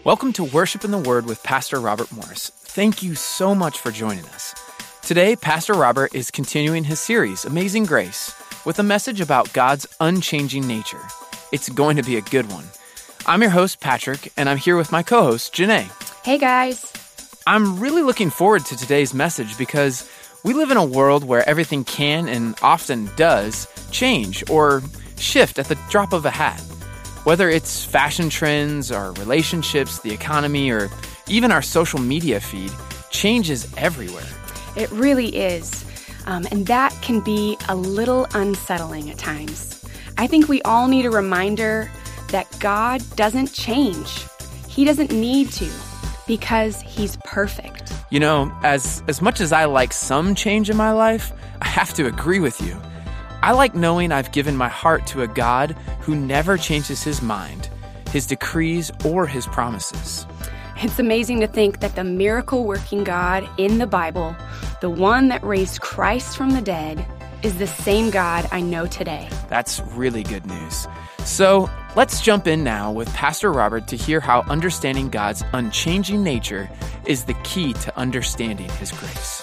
Welcome to Worship in the Word with Pastor Robert Morris. Thank you so much for joining us. Today, Pastor Robert is continuing his series, Amazing Grace, with a message about God's unchanging nature. It's going to be a good one. I'm your host, Patrick, and I'm here with my co-host, Janae. Hey, guys. I'm really looking forward to today's message because we live in a world where everything can and often does change or shift at the drop of a hat. Whether it's fashion trends, our relationships, the economy, or even our social media feed, change is everywhere. It really is. And that can be a little unsettling at times. I think we all need a reminder that God doesn't change. He doesn't need to because He's perfect. You know, as much as I like some change in my life, I have to agree with you. I like knowing I've given my heart to a God who never changes His mind, His decrees, or His promises. It's amazing to think that the miracle-working God in the Bible, the one that raised Christ from the dead, is the same God I know today. That's really good news. So let's jump in now with Pastor Robert to hear how understanding God's unchanging nature is the key to understanding His grace.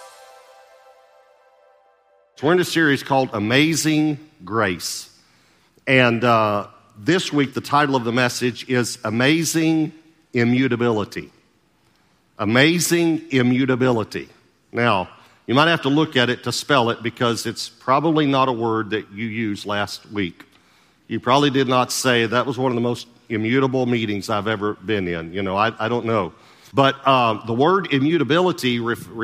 So we're in a series called Amazing Grace. And this week, the title of the message is Amazing Immutability. Amazing Immutability. Now, you might have to look at it to spell it because it's probably not a word that you used last week. You probably did not say that was one of the most immutable meetings I've ever been in. You know, I don't know. But the word immutability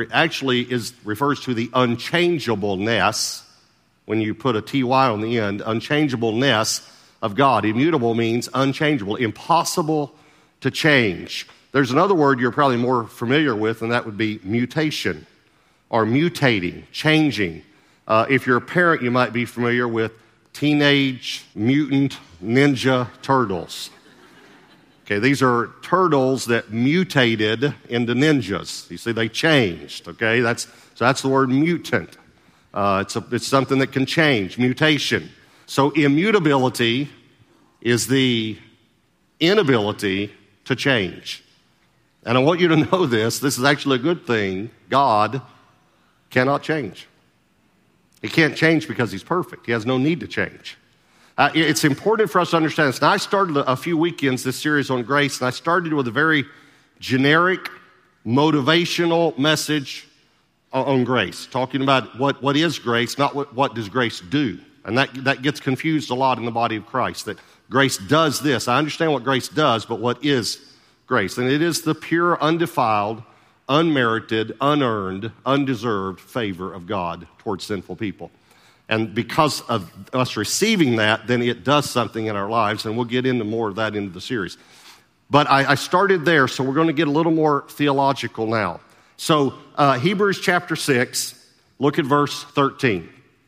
refers to the unchangeableness, when you put a ty on the end, unchangeableness of God. Immutable means unchangeable, impossible to change. There's another word you're probably more familiar with, and that would be mutation, or mutating, changing. If you're a parent, you might be familiar with Teenage Mutant Ninja Turtles. Okay, these are turtles that mutated into ninjas. You see, they changed. Okay, that's the word mutant. It's something that can change, mutation. So immutability is the inability to change. And I want you to know this is actually a good thing. God cannot change. He can't change because He's perfect. He has no need to change. It's important for us to understand this. Now, I started a few weekends this series on grace, and I started with a very generic, motivational message on grace, talking about what is grace, not what does grace do. And that gets confused a lot in the body of Christ, that grace does this. I understand what grace does, but what is grace? And it is the pure, undefiled, unmerited, unearned, undeserved favor of God towards sinful people. And because of us receiving that, then it does something in our lives, and we'll get into more of that into the series. But I started there, so we're going to get a little more theological now. So Hebrews chapter 6, look at verse 13.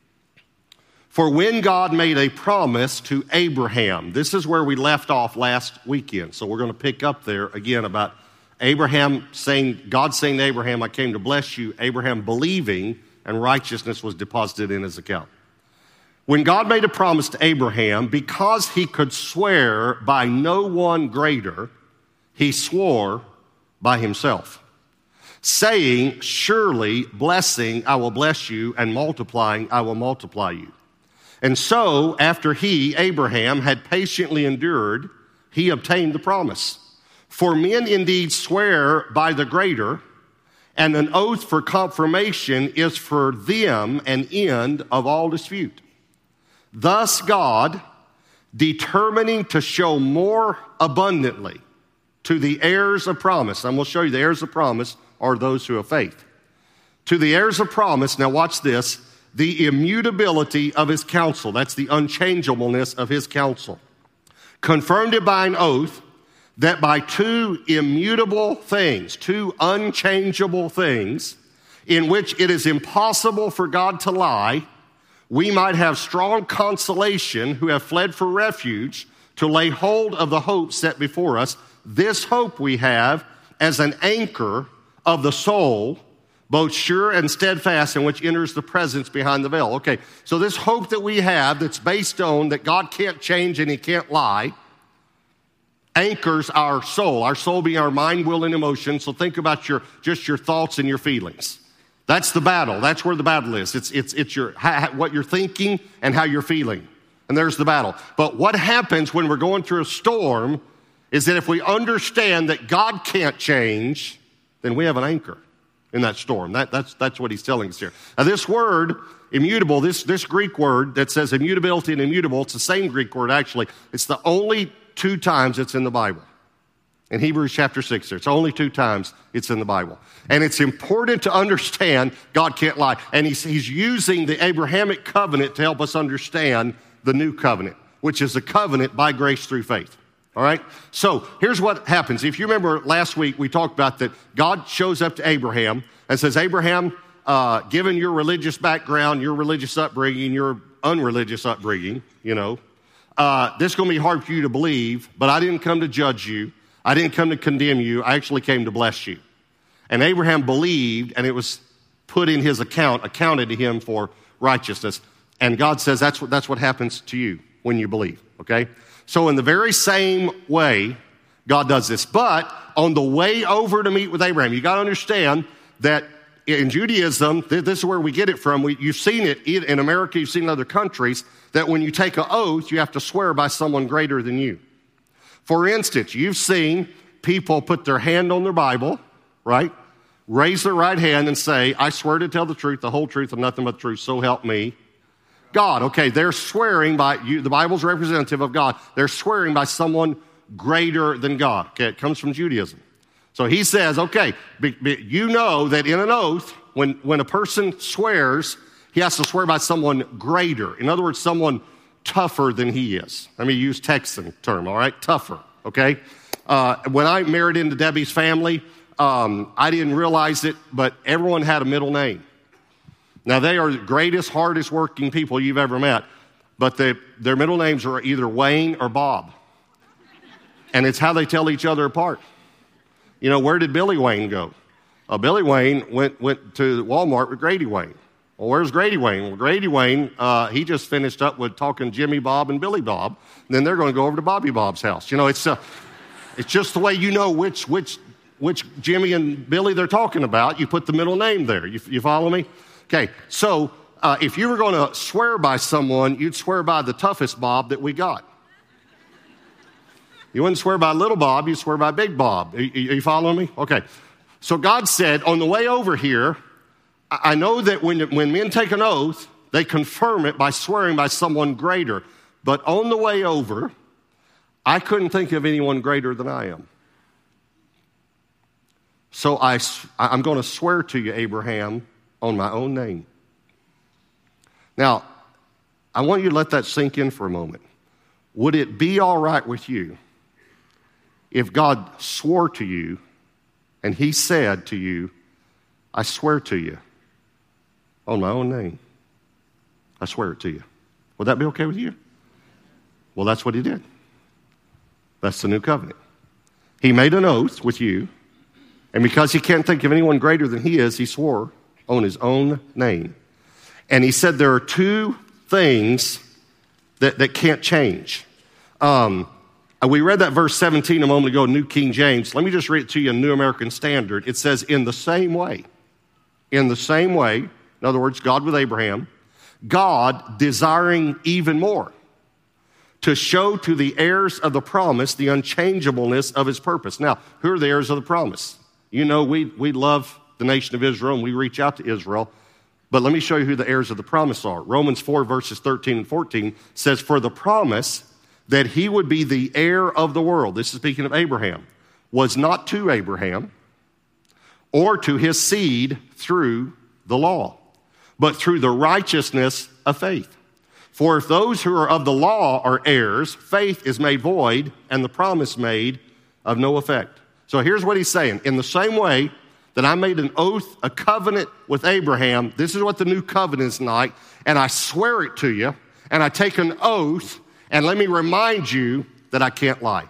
For when God made a promise to Abraham, this is where we left off last weekend. So we're going to pick up there again about Abraham saying, God saying to Abraham, I came to bless you. Abraham believing, and righteousness was deposited in his account. When God made a promise to Abraham, because he could swear by no one greater, he swore by himself, saying, surely blessing I will bless you, and multiplying I will multiply you. And so, after he, Abraham, had patiently endured, he obtained the promise. For men indeed swear by the greater, and an oath for confirmation is for them an end of all dispute. Thus God, determining to show more abundantly to the heirs of promise, and we'll show you the heirs of promise are those who have faith. To the heirs of promise, now watch this, the immutability of His counsel, that's the unchangeableness of His counsel, confirmed it by an oath, that by two immutable things, two unchangeable things, in which it is impossible for God to lie, we might have strong consolation who have fled for refuge to lay hold of the hope set before us. This hope we have as an anchor of the soul, both sure and steadfast, in which enters the presence behind the veil. Okay, so this hope that we have that's based on that God can't change and He can't lie, anchors our soul being our mind, will, and emotion. So think about your thoughts and your feelings. That's the battle. That's where the battle is. It's your what you're thinking and how you're feeling. And there's the battle. But what happens when we're going through a storm is that if we understand that God can't change, then we have an anchor in that storm. That's what he's telling us here. Now this word, immutable, this Greek word that says immutability and immutable, it's the same Greek word actually. It's the only 2 times it's in the Bible. In Hebrews chapter 6 there. It's only 2 times it's in the Bible. And it's important to understand God can't lie. And he's using the Abrahamic covenant to help us understand the new covenant, which is a covenant by grace through faith. All right? So here's what happens. If you remember last week, we talked about that God shows up to Abraham and says, Abraham, given your religious background, your religious upbringing, your unreligious upbringing, this is going to be hard for you to believe, but I didn't come to judge you. I didn't come to condemn you. I actually came to bless you. And Abraham believed, and it was put in his accounted to him for righteousness. And God says that's what happens to you when you believe, okay? So in the very same way, God does this. But on the way over to meet with Abraham, you got to understand that in Judaism, this is where we get it from. You've seen it in America, you've seen it in other countries, that when you take an oath, you have to swear by someone greater than you. For instance, you've seen people put their hand on their Bible, right? Raise their right hand and say, I swear to tell the truth, the whole truth, and nothing but the truth, so help me God. Okay, they're swearing by you. The Bible's representative of God. They're swearing by someone greater than God. Okay, it comes from Judaism. So he says, okay, you know that in an oath, when a person swears, he has to swear by someone greater. In other words, someone tougher than he is. Let me use Texan term, all right? Tougher, okay? When I married into Debbie's family, I didn't realize it, but everyone had a middle name. Now, they are the greatest, hardest working people you've ever met, but their middle names are either Wayne or Bob. And it's how they tell each other apart. Where did Billy Wayne go? Billy Wayne went to Walmart with Grady Wayne. Well, where's Grady Wayne? Well, Grady Wayne, he just finished up with talking Jimmy Bob and Billy Bob. And then they're going to go over to Bobby Bob's house. It's just the way you know which Jimmy and Billy they're talking about. You put the middle name there. You follow me? Okay, so if you were going to swear by someone, you'd swear by the toughest Bob that we got. You wouldn't swear by little Bob, you'd swear by big Bob. Are you following me? Okay, so God said, on the way over here, I know that when men take an oath, they confirm it by swearing by someone greater. But on the way over, I couldn't think of anyone greater than I am. So I'm going to swear to you, Abraham, on my own name. Now, I want you to let that sink in for a moment. Would it be all right with you if God swore to you and he said to you, I swear to you on my own name, I swear it to you? Would that be okay with you? Well, that's what he did. That's the new covenant. He made an oath with you, and because he can't think of anyone greater than he is, he swore on his own name. And he said there are 2 things that can't change. We read that verse 17 a moment ago, New King James. Let me just read it to you in New American Standard. It says, in the same way, in other words, God with Abraham, God desiring even more to show to the heirs of the promise the unchangeableness of his purpose. Now, who are the heirs of the promise? We love the nation of Israel, and we reach out to Israel. But let me show you who the heirs of the promise are. Romans 4, verses 13 and 14 says, for the promise that he would be the heir of the world, this is speaking of Abraham, was not to Abraham or to his seed through the law, but through the righteousness of faith. For if those who are of the law are heirs, faith is made void and the promise made of no effect. So here's what he's saying. In the same way that I made an oath, a covenant with Abraham, this is what the new covenant is like, and I swear it to you, and I take an oath, and let me remind you that I can't lie.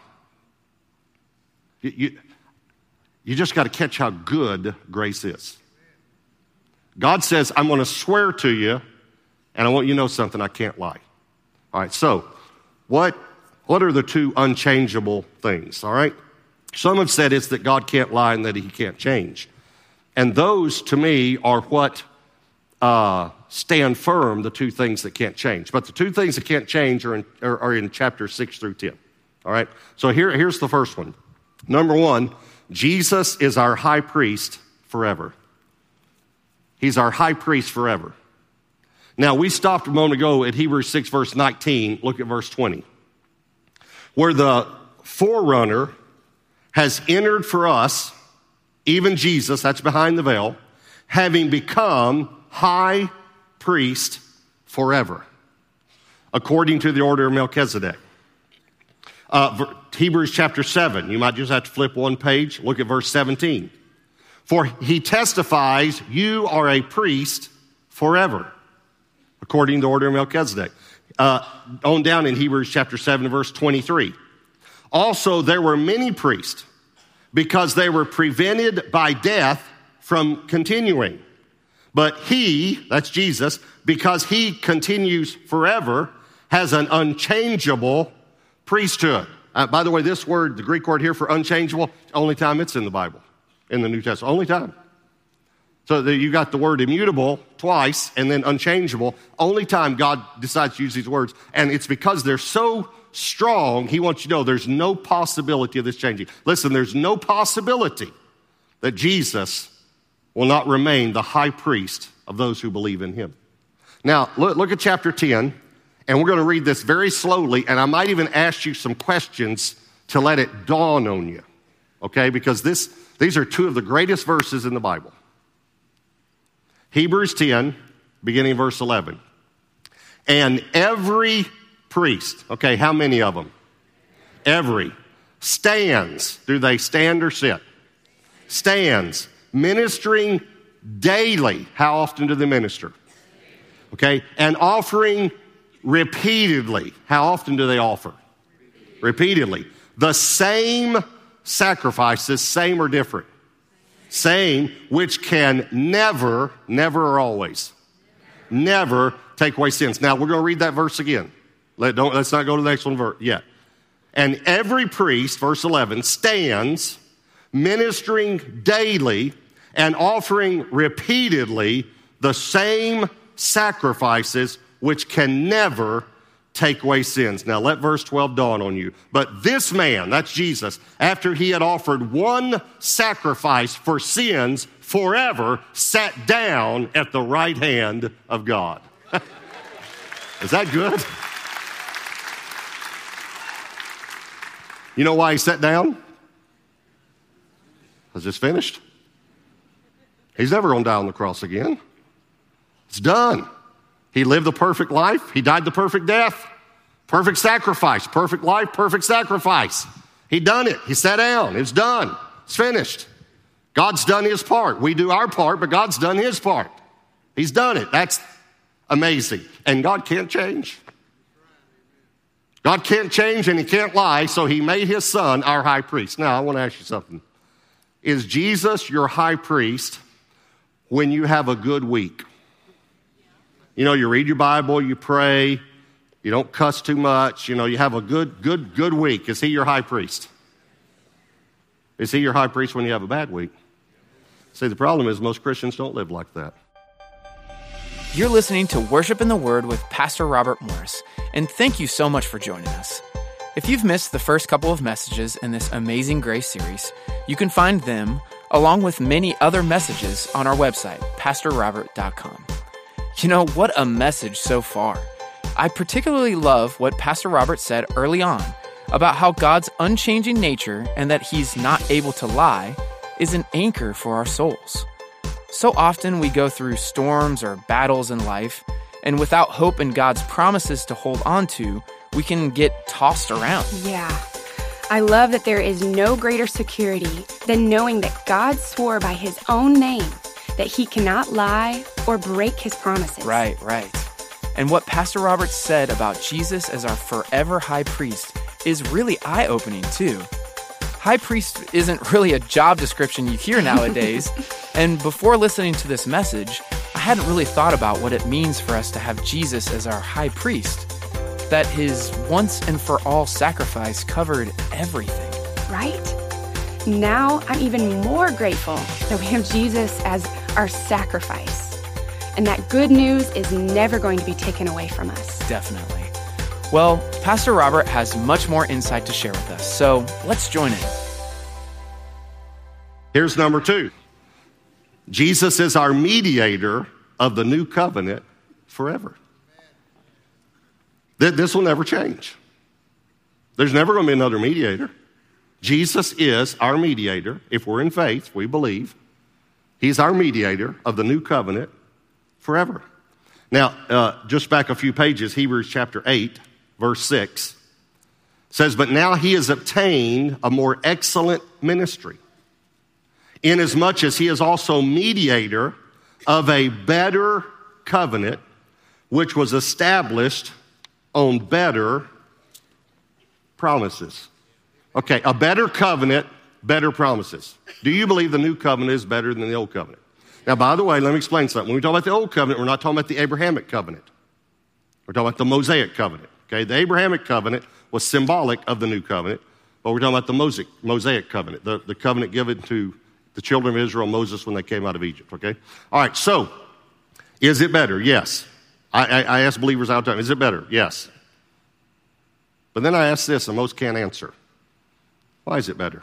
You just got to catch how good grace is. God says, I'm going to swear to you, and I want you to know something, I can't lie. All right, so what What are the two unchangeable things, all right? Some have said it's that God can't lie and that he can't change. And those, to me, are what stand firm, the two things that can't change. But the two things that can't change are in chapter 6 through 10, all right? So here's the first one. Number one, Jesus is our high priest forever. He's our high priest forever. Now, we stopped a moment ago at Hebrews 6, verse 19. Look at verse 20. Where the forerunner has entered for us, even Jesus, that's behind the veil, having become high priest forever, according to the order of Melchizedek. Hebrews chapter 7, you might just have to flip one page. Look at verse 17. For he testifies, you are a priest forever, according to the order of Melchizedek. On down in Hebrews chapter 7, verse 23. Also, there were many priests, because they were prevented by death from continuing. But he, that's Jesus, because he continues forever, has an unchangeable priesthood. By the way, this word, the Greek word here for unchangeable, only time it's in the Bible, in the New Testament, only time. So you got the word immutable twice and then unchangeable. Only time God decides to use these words. And it's because they're so strong, he wants you to know there's no possibility of this changing. Listen, there's no possibility that Jesus will not remain the high priest of those who believe in him. Now, look at chapter 10, and we're going to read this very slowly, and I might even ask you some questions to let it dawn on you, okay? Because these are two of the greatest verses in the Bible. Hebrews 10, beginning verse 11. And every priest, okay, how many of them? Every. Stands. Do they stand or sit? Stands. Ministering daily. How often do they minister? Okay. And offering repeatedly. How often do they offer? Repeatedly. The same sacrifices, same or different? Same, which can never or always, never take away sins. Now, we're going to read that verse again. Let's not go to the next one yet. And every priest, verse 11, stands ministering daily and offering repeatedly the same sacrifices which can never take away sins. Now let verse 12 dawn on you. But this man, that's Jesus, after he had offered one sacrifice for sins forever, sat down at the right hand of God. Is that good? You know why he sat down? Because it's finished. He's never going to die on the cross again. It's done. He lived the perfect life. He died the perfect death. Perfect sacrifice. Perfect life, perfect sacrifice. He done it. He sat down. It's done. It's finished. God's done his part. We do our part, but God's done his part. He's done it. That's amazing. And God can't change. God can't change and he can't lie, so he made his son our high priest. Now, I want to ask you something. Is Jesus your high priest when you have a good week? You know, you read your Bible, you pray, you don't cuss too much, you know, you have a good week. Is he your high priest? Is he your high priest when you have a bad week? See, the problem is most Christians don't live like that. You're listening to Worship in the Word with Pastor Robert Morris, and thank you so much for joining us. If you've missed the first couple of messages in this Amazing Grace series, you can find them, along with many other messages, on our website, pastorrobert.com. You know, what a message so far. I particularly love what Pastor Robert said early on about how God's unchanging nature and that he's not able to lie is an anchor for our souls. So often we go through storms or battles in life, and without hope in God's promises to hold on to, we can get tossed around. Yeah. I love that there is no greater security than knowing that God swore by his own name that he cannot lie or break his promises. Right. And what Pastor Robert said about Jesus as our forever high priest is really eye-opening too. High priest isn't really a job description you hear nowadays. And before listening to this message, I hadn't really thought about what it means for us to have Jesus as our high priest. that his once and for all sacrifice covered everything. Right? Now I'm even more grateful that we have Jesus as our sacrifice. And that good news is never going to be taken away from us. Definitely. Well, Pastor Robert has much more insight to share with us, so let's join in. Here's number 2. Jesus is our mediator of the new covenant forever. This will never change. There's never going to be another mediator. Jesus is our mediator. If we're in faith, we believe. He's our mediator of the new covenant forever. Now, just back a few pages, Hebrews chapter 8, verse 6 says, "But now he has obtained a more excellent ministry, inasmuch as he is also mediator of a better covenant, which was established on better promises." Okay, a better covenant, better promises. Do you believe the new covenant is better than the old covenant? Now, by the way, let me explain something. When we talk about the old covenant, we're not talking about the Abrahamic covenant. We're talking about the Mosaic covenant. Okay, the Abrahamic covenant was symbolic of the new covenant, but we're talking about the Mosaic covenant, the covenant given to the children of Israel, Moses, when they came out of Egypt. Okay? All right, so is it better? Yes. I ask believers all the time, is it better? Yes. But then I ask this, and most can't answer. Why is it better?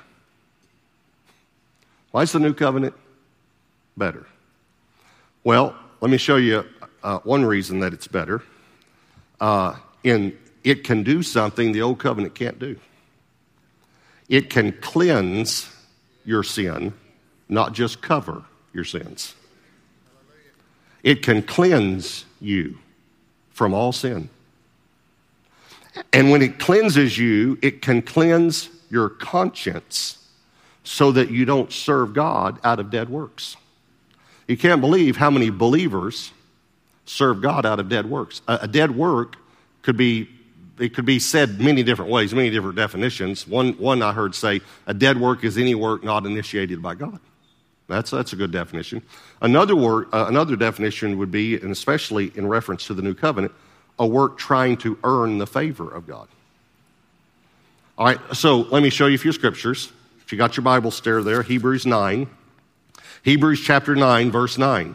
Why is the new covenant better? Well, let me show you one reason that it's better. It can do something the old covenant can't do. It can cleanse your sin, not just cover your sins. It can cleanse you from all sin. And when it cleanses you, it can cleanse your conscience so that you don't serve God out of dead works. You can't believe how many believers serve God out of dead works. A dead work could be said many different ways, many different definitions. One I heard say, a dead work is any work not initiated by God. That's a good definition. Another definition would be, and especially in reference to the new covenant, a work trying to earn the favor of God. All right, so let me show you a few scriptures. If you got your Bible there, Hebrews 9. Hebrews chapter 9, verse 9.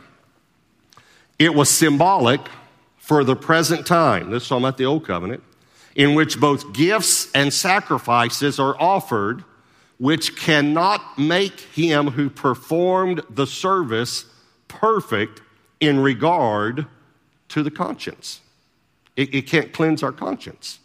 "It was symbolic for the present time," this is talking about the old covenant, "in which both gifts and sacrifices are offered, which cannot make him who performed the service perfect in regard to the conscience." It can't cleanse our conscience.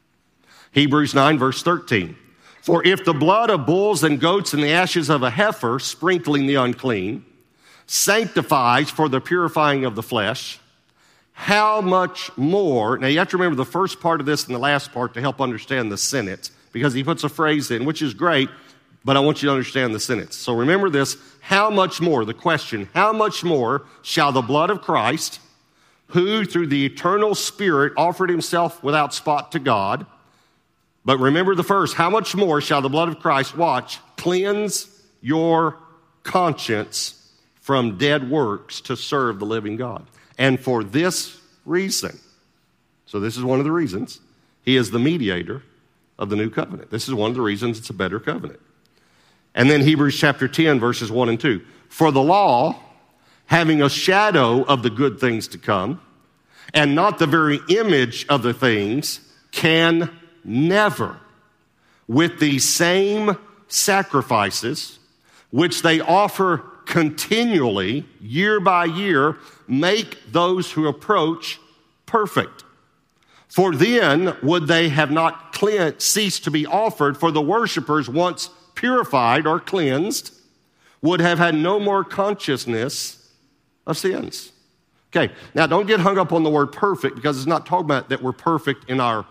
Hebrews 9, verse 13. "For if the blood of bulls and goats and the ashes of a heifer, sprinkling the unclean, sanctifies for the purifying of the flesh, how much more," now you have to remember the first part of this and the last part to help understand the sentence, because he puts a phrase in, which is great, but I want you to understand the sentence. So remember this, how much more, the question, how much more shall the blood of Christ, who through the eternal Spirit offered himself without spot to God, but remember the first, how much more shall the blood of Christ, watch, cleanse your conscience from dead works to serve the living God? And for this reason, so this is one of the reasons, he is the mediator of the new covenant. This is one of the reasons it's a better covenant. And then Hebrews chapter 10, verses 1 and 2. "For the law, having a shadow of the good things to come, and not the very image of the things, can never, with the same sacrifices, which they offer continually, year by year, make those who approach perfect. For then would they have not ceased to be offered, for the worshipers, once purified or cleansed, would have had no more consciousness of sins." Okay, now don't get hung up on the word perfect, because it's not talking about that we're perfect in our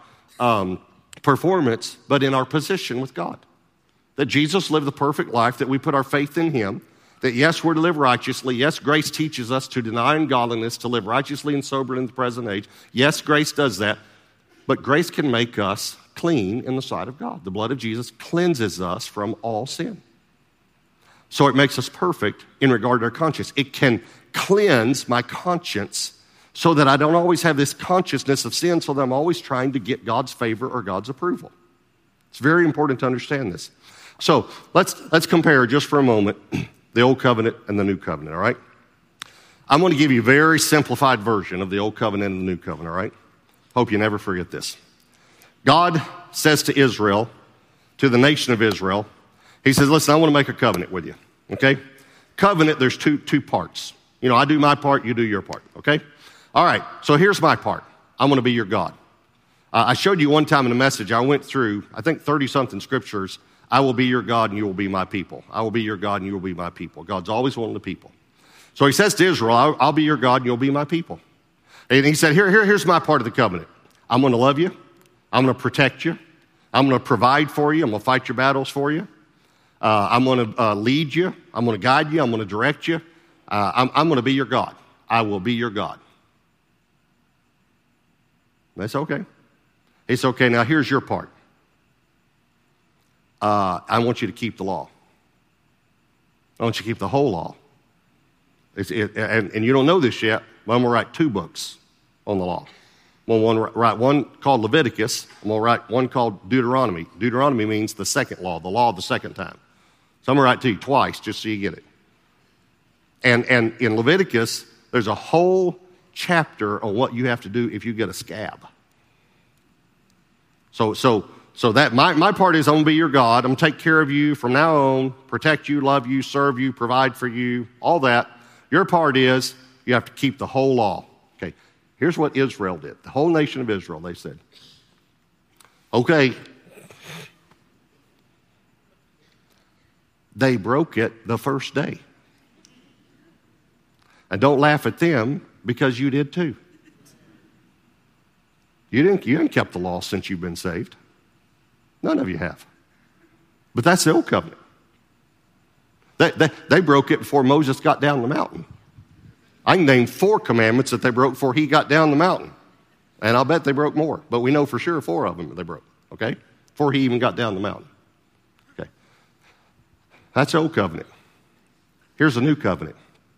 performance, but in our position with God. That Jesus lived the perfect life, that we put our faith in him, that yes, we're to live righteously. Yes, grace teaches us to deny ungodliness, to live righteously and sober in the present age. Yes, grace does that, but grace can make us clean in the sight of God. The blood of Jesus cleanses us from all sin. So it makes us perfect in regard to our conscience. It can cleanse my conscience so that I don't always have this consciousness of sin, so that I'm always trying to get God's favor or God's approval. It's very important to understand this. So let's compare just for a moment the Old Covenant and the New Covenant, all right? I'm going to give you a very simplified version of the Old Covenant and the New Covenant, all right? Hope you never forget this. God says to Israel, to the nation of Israel, he says, listen, I want to make a covenant with you, okay? Covenant, there's two parts. You know, I do my part, you do your part, okay? All right, so here's my part. I'm going to be your God. I showed you one time in a message, I went through, I think 30-something scriptures. I will be your God and you will be my people. I will be your God and you will be my people. God's always wanting the people. So he says to Israel, I'll be your God and you'll be my people. And he said, here's my part of the covenant. I'm going to love you. I'm going to protect you. I'm going to provide for you. I'm going to fight your battles for you. I'm going to lead you. I'm going to guide you. I'm going to direct you. I'm going to be your God. I will be your God. That's okay. It's okay. Now here's your part. I want you to keep the law. I want you to keep the whole law. And you don't know this yet, but I'm going to write 2 books on the law. I'm going to write one called Leviticus. I'm going to write one called Deuteronomy. Deuteronomy means the second law, the law of the second time. So I'm going to write to you twice just so you get it. And in Leviticus, there's a whole chapter on what you have to do if you get a scab. So that my part is I'm going to be your God. I'm going to take care of you from now on, protect you, love you, serve you, provide for you, all that. Your part is you have to keep the whole law. Okay, here's what Israel did. The whole nation of Israel, they said, okay, they broke it the first day. And don't laugh at them because you did too. You didn't kept the law since you've been saved. None of you have. But that's the old covenant. They broke it before Moses got down the mountain. I can name 4 commandments that they broke before he got down the mountain. And I'll bet they broke more. But we know for sure 4 of them they broke, okay? Before he even got down the mountain. Okay. That's the old covenant. Here's the new covenant.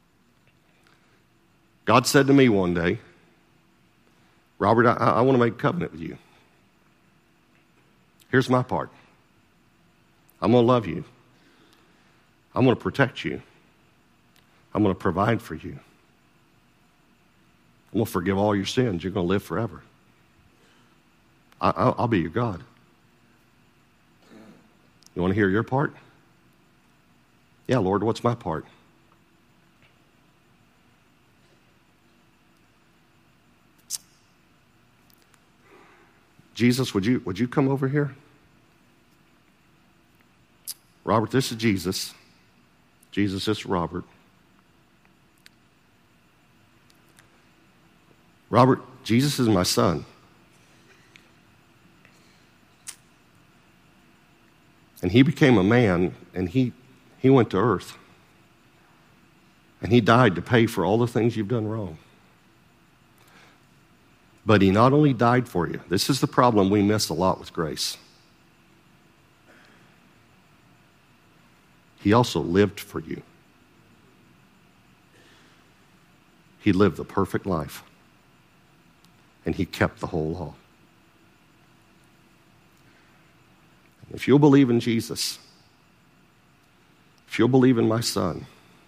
God said to me one day, Robert, I want to make a covenant with you. Here's my part. I'm going to love you. I'm going to protect you. I'm going to provide for you. I'm going to forgive all your sins. You're going to live forever. I'll be your God. You want to hear your part? Yeah, Lord, what's my part? Jesus, would you come over here? Robert, this is Jesus. Jesus, this is Robert. Robert, Jesus is my son. And he became a man, and he went to earth. And he died to pay for all the things you've done wrong. But he not only died for you. This is the problem we miss a lot with grace. He also lived for you. He lived the perfect life. And he kept the whole law. If you'll believe in Jesus, if you'll believe in my son,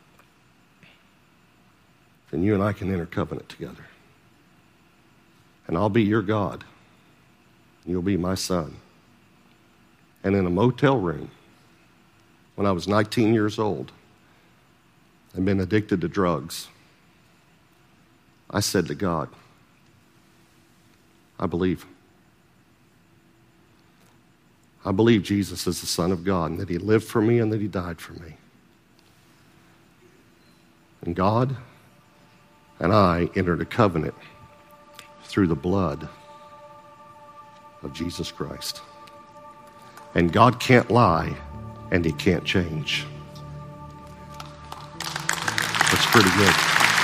then you and I can enter covenant together. And I'll be your God. You'll be my son. And in a motel room, when I was 19 years old and been addicted to drugs, I said to God, I believe. I believe Jesus is the Son of God and that he lived for me and that he died for me. And God and I entered a covenant through the blood of Jesus Christ. And God can't lie and he can't change. That's pretty good.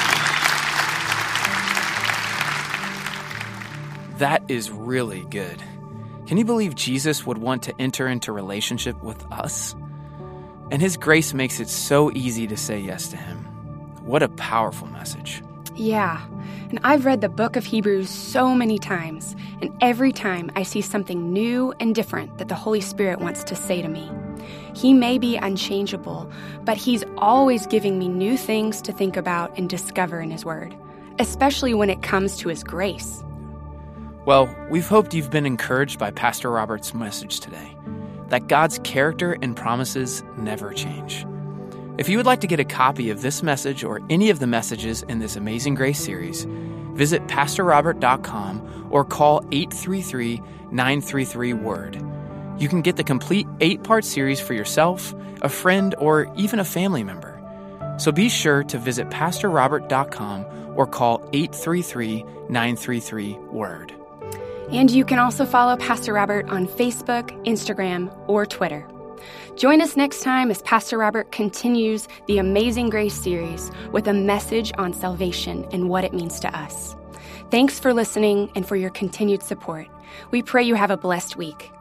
That is really good. Can you believe Jesus would want to enter into relationship with us? And his grace makes it so easy to say yes to him. What a powerful message. Yeah, and I've read the book of Hebrews so many times, and every time I see something new and different that the Holy Spirit wants to say to me. He may be unchangeable, but He's always giving me new things to think about and discover in His Word, especially when it comes to His grace. Well, we've hoped you've been encouraged by Pastor Robert's message today, that God's character and promises never change. If you would like to get a copy of this message or any of the messages in this Amazing Grace series, visit PastorRobert.com or call 833-933-WORD. You can get the complete 8-part series for yourself, a friend, or even a family member. So be sure to visit PastorRobert.com or call 833-933-WORD. And you can also follow Pastor Robert on Facebook, Instagram, or Twitter. Join us next time as Pastor Robert continues the Amazing Grace series with a message on salvation and what it means to us. Thanks for listening and for your continued support. We pray you have a blessed week.